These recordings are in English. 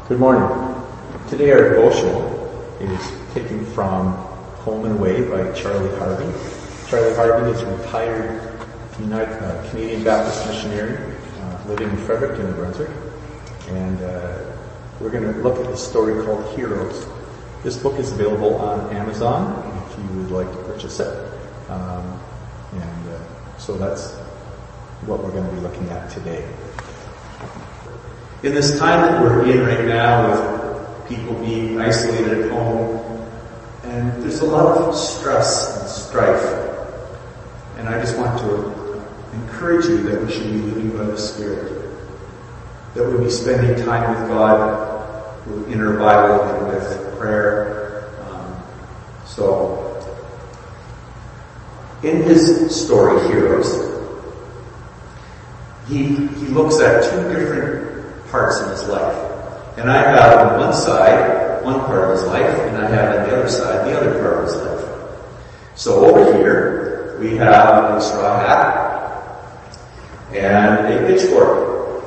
Good morning. Today our devotional is taken from Home and Away by Charlie Harvey. Charlie Harvey is a retired Canadian Baptist missionary living in Fredericton, New Brunswick. And we're going to look at a story called Heroes. This book is available on Amazon if you would like to purchase it. So that's what we're going to be looking at today. In this time that we're in right now with people being isolated at home, and there's a lot of stress and strife, and I just want to encourage you that we should be living by the Spirit, that we'll be spending time with God in our Bible and with prayer. In his story, Heroes, he looks at two different parts in his life. And I have on one side, one part of his life, and I have on the other side, the other part of his life. So over here, we have a straw hat and a pitchfork.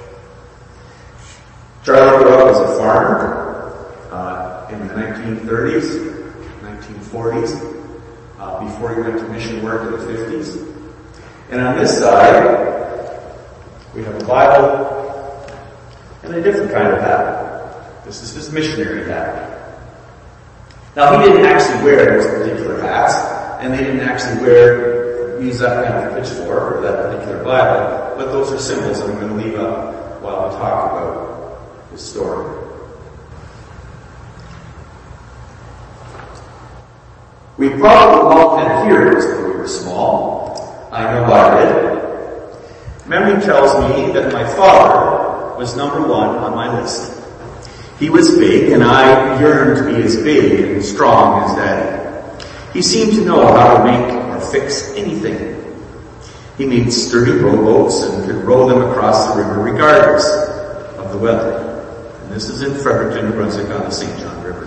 Charlie grew up as a farmer in the 1930s, 1940s, before he went to mission work in the 50s. And on this side, we have a Bible and a different kind of hat. This is his missionary hat. Now, he didn't actually wear those particular hats, and they didn't actually use that kind of pitchfork or that particular Bible, but those are symbols that I'm going to leave up while I talk about his story. We probably all had heroes when we were small. I know I did. Memory tells me that my father was number one on my list. He was big, and I yearned to be as big and strong as Daddy. He seemed to know how to make or fix anything. He made sturdy rowboats and could row them across the river regardless of the weather. And this is in Fredericton, New Brunswick on the St. John River.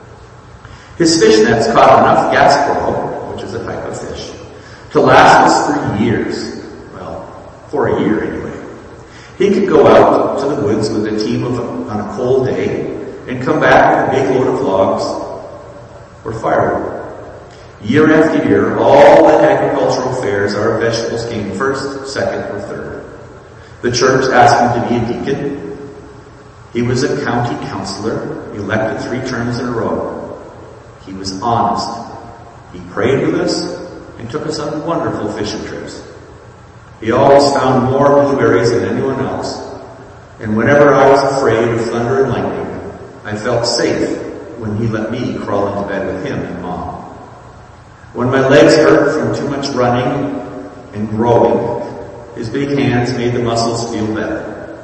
His fish nets caught enough Gasparilla, which is a type of fish, to last us for years. Well, for a year anyway. He could go out to the woods with a team on a cold day and come back with a big load of logs or firewood. Year after year, all at agricultural fairs, our vegetables came first, second, or third. The church asked him to be a deacon. He was a county councillor, elected 3 terms in a row. He was honest. He prayed with us and took us on wonderful fishing trips. He always found more blueberries than anyone else, and whenever I was afraid of thunder and lightning, I felt safe when he let me crawl into bed with him and Mom. When my legs hurt from too much running and rowing, his big hands made the muscles feel better.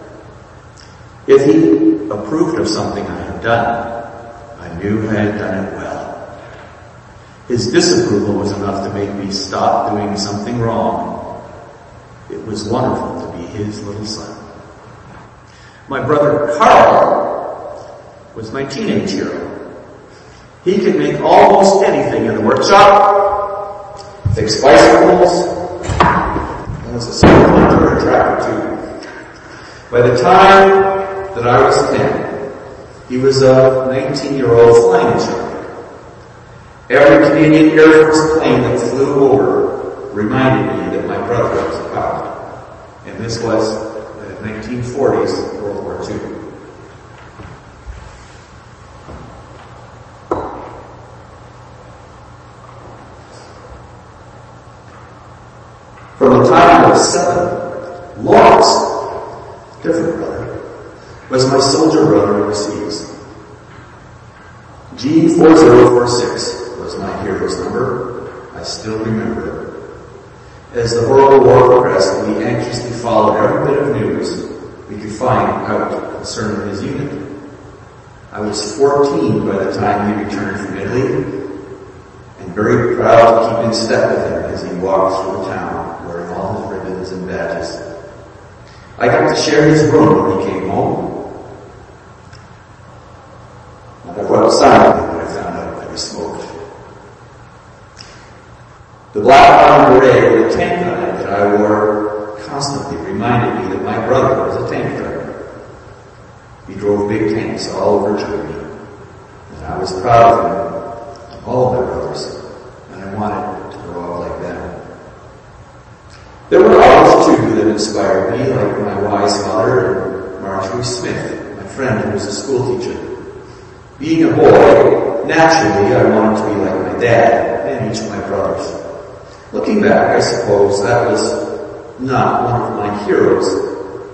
If he approved of something I had done, I knew I had done it well. His disapproval was enough to make me stop doing something wrong. It was wonderful to be his little son. My brother Carl was my teenage hero. He could make almost anything in the workshop, fix bicycles, and was a simple hunter and tractor too. By the time that I was 10, he was a 19-year-old flying instructor. Every Canadian Air Force plane that flew over reminded me that my brother was a pilot. And this was the 1940s, World War II. From the time I was 7, Lawrence, different brother, was my soldier brother overseas. G4046 was my hero's number. I still remember it. As the horrible war progressed, we anxiously followed every bit of news we could find out concerning his unit. I was 14 by the time he returned from Italy, and very proud to keep in step with him as he walked through the town, wearing all his ribbons and badges. I got to share his room when he came home. And I went silently when I found out that he smoked. The black armed beret with a tank on it that I wore constantly reminded me that my brother was a tank driver. He drove big tanks all over Germany. And I was proud of him, and all of my brothers, and I wanted to grow up like them. There were others too that inspired me, like my wise mother and Marjorie Smith, my friend who was a school teacher. Being a boy, naturally I wanted to be like my dad and each of my brothers. Looking back, I suppose that was not one of my heroes.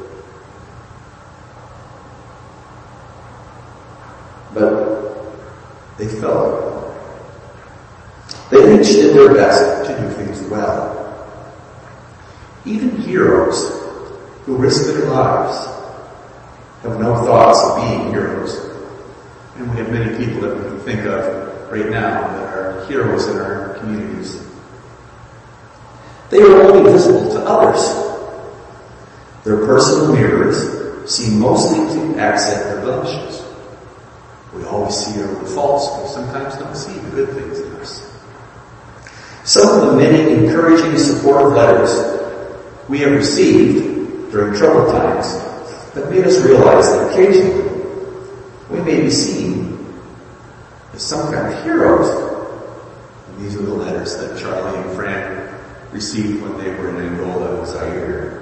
But they fell. They each did their best to do things well. Even heroes who risk their lives have no thoughts of being heroes. And we have many people that we can think of right now that are heroes in our communities. They are only visible to others. Their personal mirrors seem mostly to accent their blemishes. We always see our faults, but sometimes don't see the good things in us. Some of the many encouraging, supportive letters we have received during troubled times have made us realize that occasionally we may be seen as some kind of heroes. And these are the letters that Charlie and Fran received when they were in Angola and Zaire.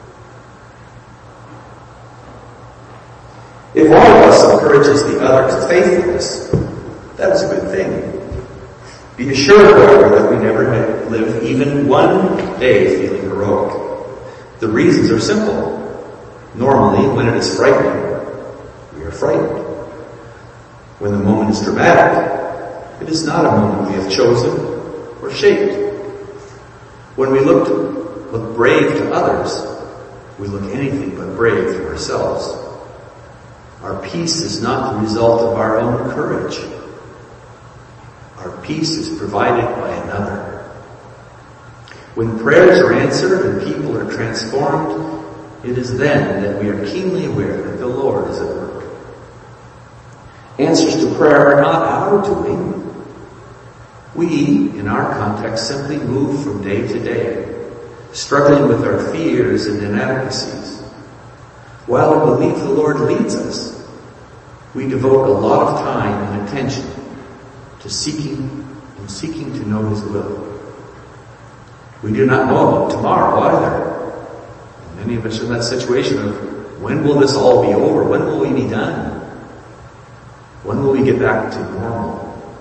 If one of us encourages the other to faithfulness, that is a good thing. Be assured, however, that we never live even one day feeling heroic. The reasons are simple. Normally, when it is frightening, we are frightened. When the moment is dramatic, it is not a moment we have chosen or shaped. When we look brave to others, we look anything but brave to ourselves. Our peace is not the result of our own courage. Our peace is provided by another. When prayers are answered and people are transformed, it is then that we are keenly aware that the Lord is at work. Answers to prayer are not our doing. We, in our context, simply move from day to day, struggling with our fears and inadequacies. While I believe the Lord leads us, we devote a lot of time and attention to seeking to know His will. We do not know about tomorrow either. And many of us are in that situation of, when will this all be over? When will we be done? When will we get back to normal?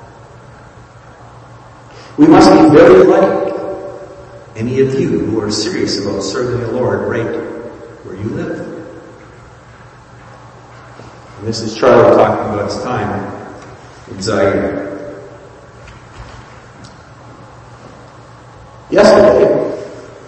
We must be very like any of you who are serious about serving the Lord right where you live. And this is Charlie talking about his time in Zaire. Yesterday,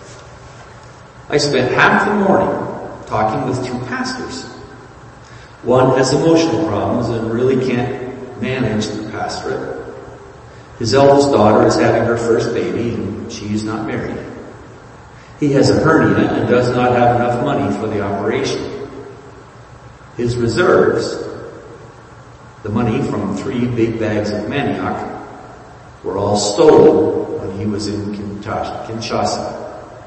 I spent half the morning talking with two pastors. One has emotional problems and really can't manage the pastorate. His eldest daughter is having her first baby and she is not married. He has a hernia and does not have enough money for the operation. His reserves, the money from 3 big bags of manioc, were all stolen when he was in Kinshasa.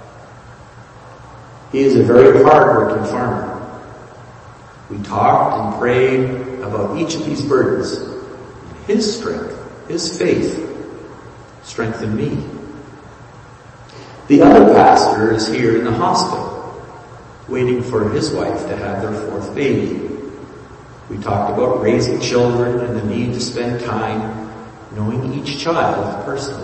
He is a very hard-working farmer. We talked and prayed about each of these burdens. His strength, his faith, strengthened me. The other pastor is here in the hospital, waiting for his wife to have their 4th baby. We talked about raising children and the need to spend time knowing each child personally.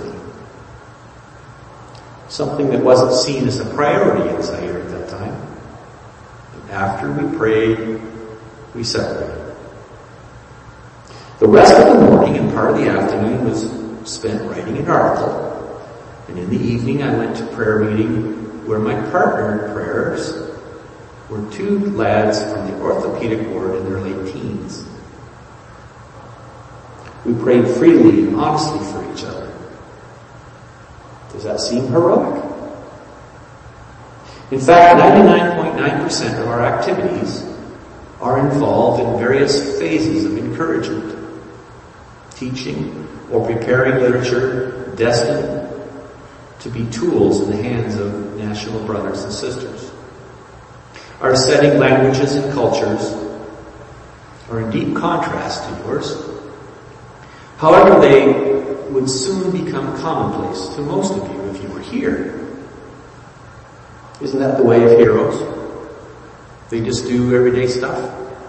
Something that wasn't seen as a priority in Zaire at that time. And after we prayed, we separated. The rest of the morning and part of the afternoon was spent writing an article. And in the evening I went to prayer meeting where my partner in prayers were 2 lads from the orthopedic ward in their late teens. We prayed freely and honestly for each other. Does that seem heroic? In fact, 99.9% of our activities are involved in various phases of encouragement, teaching, or preparing literature destined to be tools in the hands of national brothers and sisters. Are setting languages and cultures are in deep contrast to yours. However, they would soon become commonplace to most of you if you were here. Isn't that the way of heroes? They just do everyday stuff.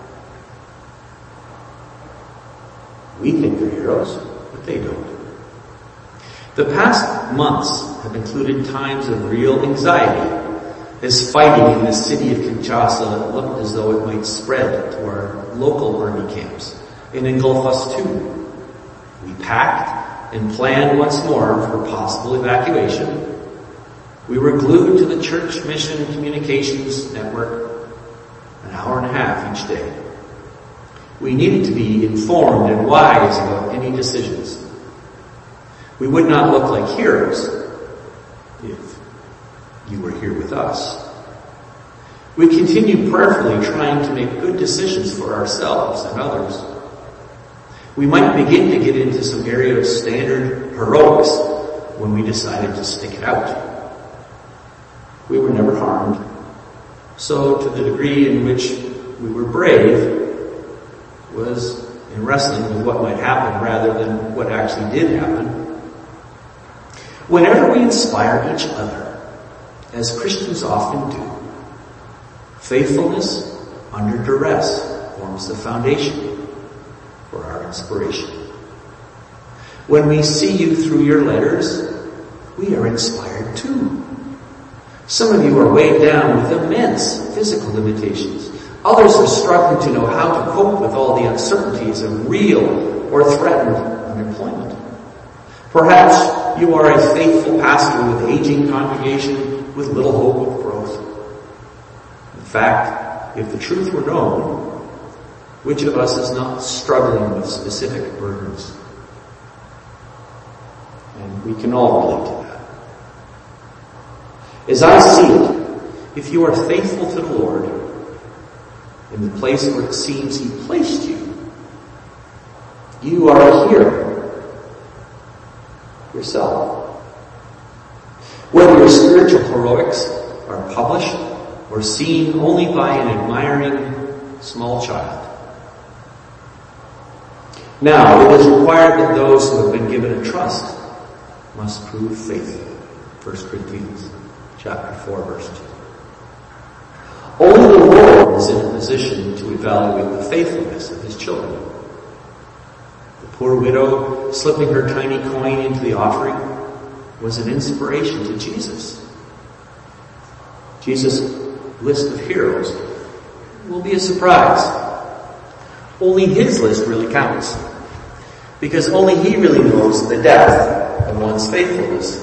We think they're heroes, but they don't. The past months have included times of real anxiety as fighting in the city of Kinshasa looked as though it might spread to our local army camps and engulf us too. We packed and planned once more for possible evacuation. We were glued to the church mission communications network an hour and a half each day. We needed to be informed and wise about any decisions. We would not look like heroes if you were here with us. We continued prayerfully trying to make good decisions for ourselves and others. We might begin to get into some area of standard heroics when we decided to stick it out. We were never harmed. So to the degree in which we were brave was in wrestling with what might happen rather than what actually did happen. Whenever we inspire each other, as Christians often do, faithfulness under duress forms the foundation for our inspiration. When we see you through your letters, we are inspired too. Some of you are weighed down with immense physical limitations. Others are struggling to know how to cope with all the uncertainties of real or threatened unemployment. Perhaps you are a faithful pastor with aging congregation with little hope of growth. In fact, if the truth were known, which of us is not struggling with specific burdens? And we can all relate to that. As I see it, if you are faithful to the Lord in the place where it seems He placed you, you are a hero yourself. Whether your spiritual heroics are published or seen only by an admiring small child. Now, it is required that those who have been given a trust must prove faithful. 1 Corinthians chapter 4, verse 2. Only the Lord is in a position to evaluate the faithfulness of His children. The poor widow slipping her tiny coin into the offering was an inspiration to Jesus. Jesus' list of heroes will be a surprise. Only His list really counts, because only He really knows the depth of one's faithfulness.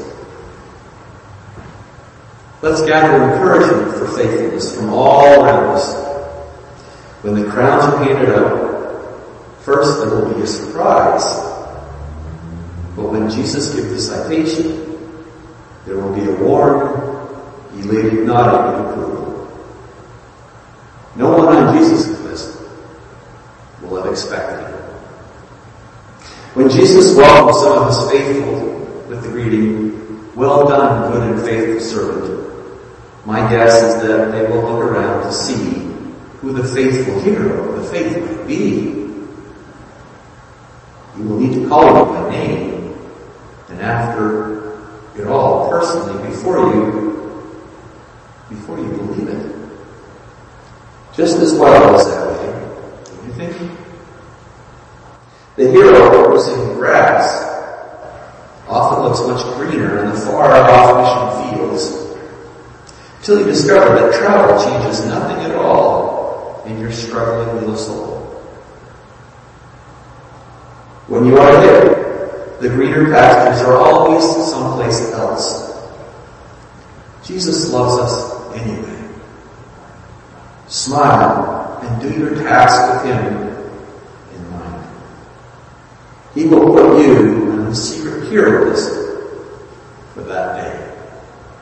Let's gather encouragement for faithfulness from all around us. When the crowns are handed out, first there will be a surprise. But when Jesus gives the citation, there will be a warm, elated nodding in approval. No one on Jesus' list will have expected it. When Jesus welcomes some of His faithful with the greeting, "Well done, good and faithful servant," my guess is that they will look around to see who the faithful hero of the faith might be. You will need to call him by name, and after it all, personally, before you believe it. Just as well as that way, don't you think? The hero who's in grass often looks much greener in the far-off mission fields, till you discover that travel changes nothing at all in your struggling little soul. When you are there, the greener pastures are always someplace else. Jesus loves us anyway. Smile and do your task with Him in mind. He will put you on the secret hero list for that day.